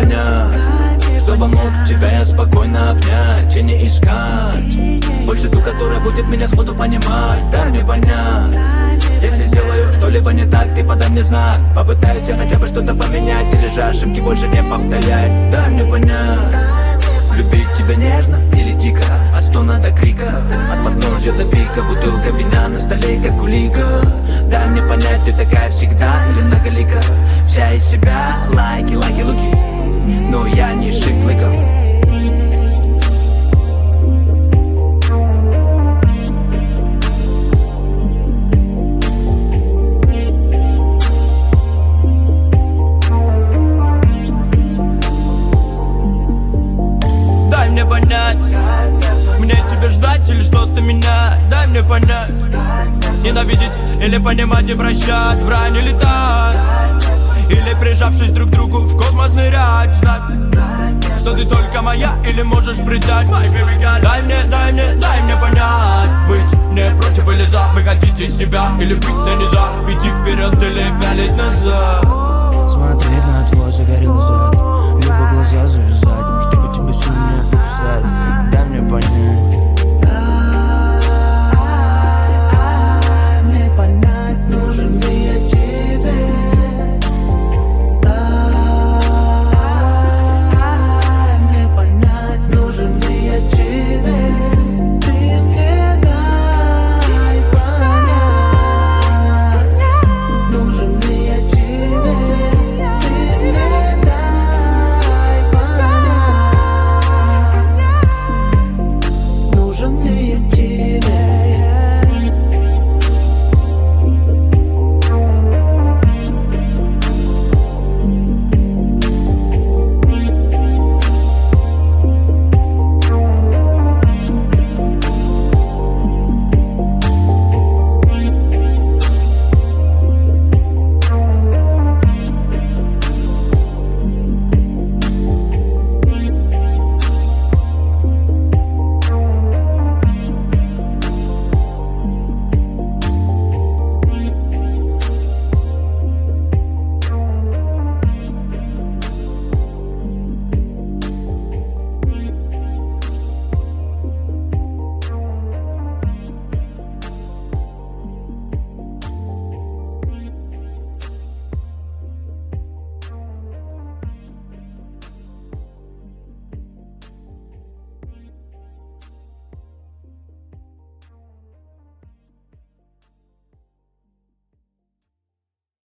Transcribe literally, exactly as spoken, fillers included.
понять, чтобы мог тебя я спокойно обнять и не искать больше ту, которая будет меня сходу понимать. Дай мне понять, если сделаю что-либо не так, ты подай мне знак. Попытайся хотя бы что-то поменять, или же ошибки больше не повторяй. Дай мне понять, любить тебя нежно или дико, от стона до крика, от подножья до пика, бутылка вина на столе, как улика. Дай мне понять, ты такая всегда или многолика, вся из себя, лайки, лайки, луки, но я не шиклыков. Дай мне понять, мне тебе ждать или что-то менять. Дай мне понять, ненавидеть или понимать и прощать, в рай не летать, или прижавшись друг к другу в космос нырять. Знать, что ты только моя или можешь предать. Дай мне, дай мне, дай мне понять, быть не против или за, выходить из себя или быть на низах, идти вперед или пялить назад.